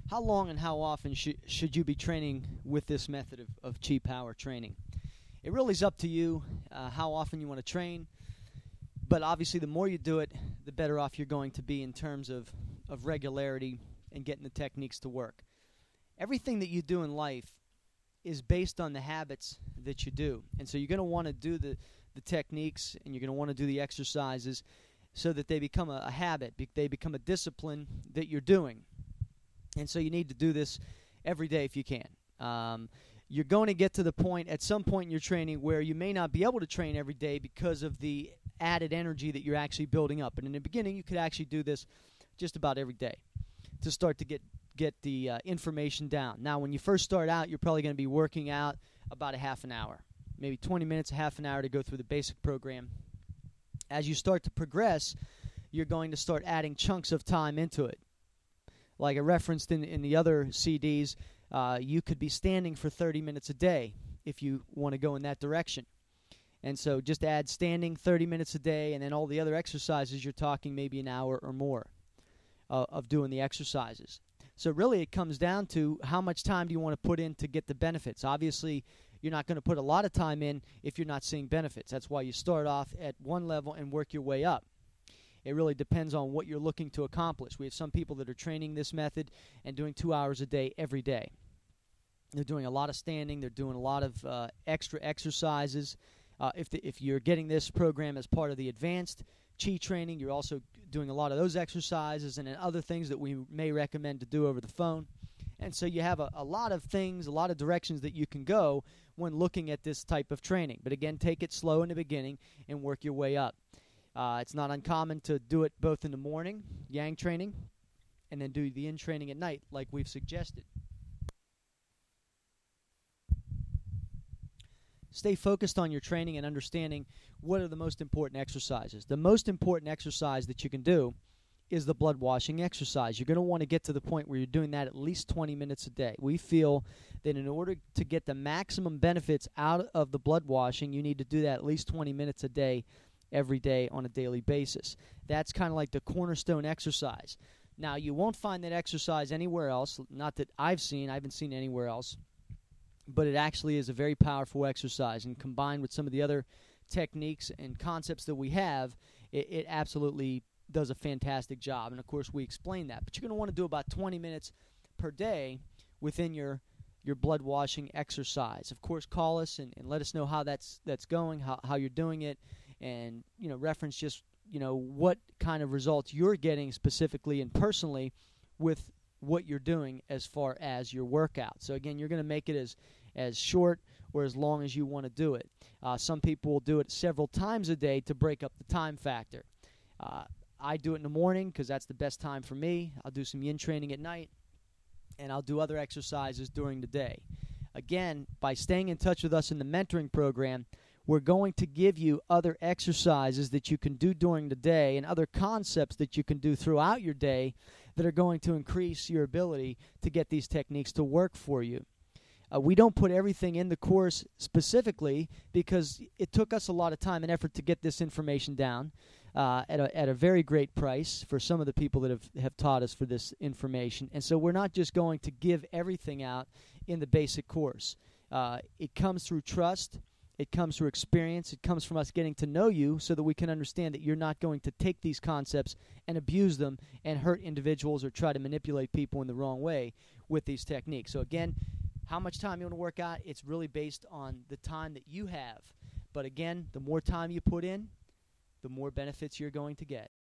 How long and how often should you be training with this method of Chi Power training? It really is up to you how often you want to train, but obviously the more you do it, the better off you're going to be in terms of regularity and getting the techniques to work. Everything that you do in life is based on the habits that you do, and so you're going to want to do the techniques, and you're going to want to do the exercises so that they become a habit, they become a discipline that you're doing. And so you need to do this every day if you can. You're going to get to the point at some point in your training where you may not be able to train every day because of the added energy that you're actually building up. And in the beginning, you could actually do this just about every day to start to get the information down. Now, when you first start out, you're probably going to be working out about a half an hour, maybe 20 minutes, a half an hour to go through the basic program. As you start to progress, you're going to start adding chunks of time into it. Like I referenced in the other CDs, you could be standing for 30 minutes a day if you want to go in that direction. And so just add standing 30 minutes a day, and then all the other exercises, you're talking maybe an hour or more of doing the exercises. So really it comes down to how much time do you want to put in to get the benefits. Obviously, you're not going to put a lot of time in if you're not seeing benefits. That's why you start off at one level and work your way up. It really depends on what you're looking to accomplish. We have some people that are training this method and doing 2 hours a day every day. They're doing a lot of standing. They're doing a lot of extra exercises. If you're getting this program as part of the advanced Chi training, you're also doing a lot of those exercises and then other things that we may recommend to do over the phone. And so you have a lot of things, a lot of directions that you can go when looking at this type of training. But again, take it slow in the beginning and work your way up. It's not uncommon to do it both in the morning, yang training, and then do the yin training at night, like we've suggested. Stay focused on your training and understanding what are the most important exercises. The most important exercise that you can do is the blood washing exercise. You're going to want to get to the point where you're doing that at least 20 minutes a day. We feel that in order to get the maximum benefits out of the blood washing, you need to do that at least 20 minutes a day every day on a daily basis. That's kind of like the cornerstone exercise. Now, you won't find that exercise anywhere else, not that I haven't seen anywhere else, but it actually is a very powerful exercise, and combined with some of the other techniques and concepts that we have, it absolutely does a fantastic job. And of course, we explain that. But you're going to want to do about 20 minutes per day within your blood washing exercise. Of course, call us and let us know how that's going, how you're doing it, and reference just what kind of results you're getting specifically and personally with what you're doing as far as your workout. So again, you're going to make it as short or as long as you want to do it. Some people will do it several times a day to break up the time factor. I do it in the morning because that's the best time for me. I'll do some yin training at night, and I'll do other exercises during the day. Again, by staying in touch with us in the mentoring program, we're going to give you other exercises that you can do during the day and other concepts that you can do throughout your day that are going to increase your ability to get these techniques to work for you. We don't put everything in the course specifically because it took us a lot of time and effort to get this information down at a very great price for some of the people that have taught us for this information. And so we're not just going to give everything out in the basic course. It comes through trust. It comes through experience. It comes from us getting to know you so that we can understand that you're not going to take these concepts and abuse them and hurt individuals or try to manipulate people in the wrong way with these techniques. So again, how much time you want to work out, it's really based on the time that you have. But again, the more time you put in, the more benefits you're going to get.